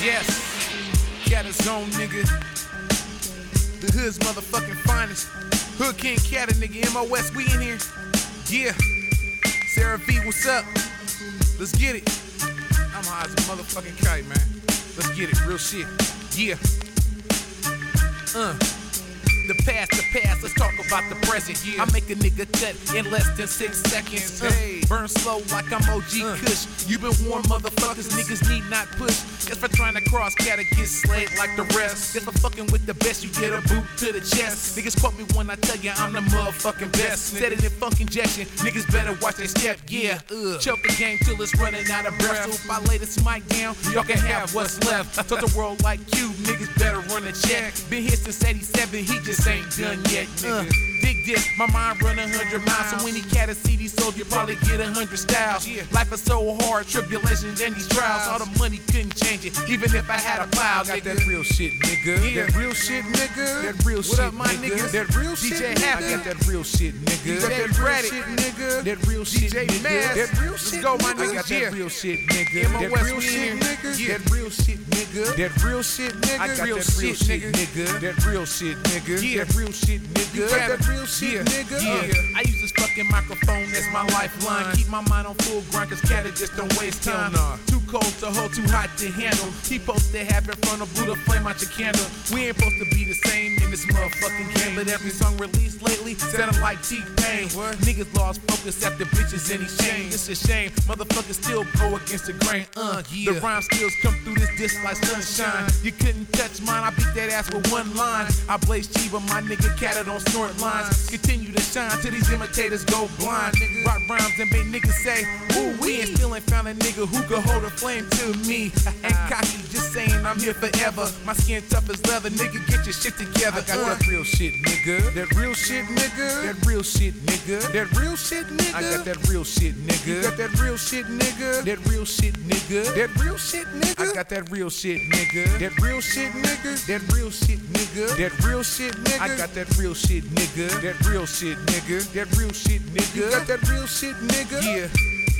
Yes, Catta Zone, nigga. The hood's motherfucking finest. Hood King Catta, nigga. MOS, we in here. Yeah. Sarah V, what's up? Let's get it. I'm high as a motherfucking kite, man. Let's get it, real shit. Yeah. The past, let's talk about the present. Yeah. I make a nigga cut in less than 6 seconds. Hey. Burn slow like I'm OG Kush. You been warned, motherfuckers, niggas need not push. Just for trying to cross, gotta get slayed like the rest. Just for fucking with the best, you get a boot to the chest. Niggas quote me when I tell you I'm the motherfucking best. Set it in funk injection, niggas better watch their step, yeah. Choke the game till it's running out of breath. So if I lay this mic down, y'all can have what's left. I told the world like you, niggas better run a check. Been here since 87, he just ain't done yet, nigga. Dig this, my mind run 100 miles. So when he cat a CD sold, you probably get 100 styles. Life is so hard, tribulations and these trials. All the money couldn't change it, even if I had a pile. Got that real shit, nigga. That real shit, nigga. That real shit, what up, my niggas? That real shit, DJ Hack. I got that real shit, nigga. That real shit, nigga. That real shit, nigga. That real shit, go, my nigga. I got that real shit, nigga. That real shit, nigga. That real shit, nigga. That real shit, nigga. I got that real shit, nigga. That real shit, nigga. That real shit, nigga. That real shit, nigga. I use this fucking microphone as my lifeline. Keep my mind on full grind, cause Catta just don't waste time. Too cold to hold, too hot to handle. He supposed to have in front of Buddha, flame out your candle. We ain't supposed to be the same in this motherfucking game. But every song released lately sounded like T-Pain. Niggas lost focus after bitches in these chains. It's a shame, motherfuckers still go against the grain. The rhyme skills come through this disc like sunshine. You couldn't touch mine, I beat that ass with one line. I blaze Chiba, my nigga Catta don't snort lines. Continue to shine till these imitators go blind. Rock rhymes and make niggas say, ooh, we ain't still ain't found a nigga who could hold a flame to me. Ain't cocky, just saying I'm here forever. My skin tough as leather, nigga, get your shit together. I got that real shit, nigga. That real shit, nigga. That real shit, nigga. That real shit, nigga. I got that real shit, nigga. You got that real shit, nigga. That real shit, nigga. That real shit, nigga. I got that real shit, nigga. That real shit, nigga. That real shit, nigga. That real shit, nigga. I got that real shit, nigga. That real shit, nigga. That real shit, nigga. You got that real shit, nigga. Yeah.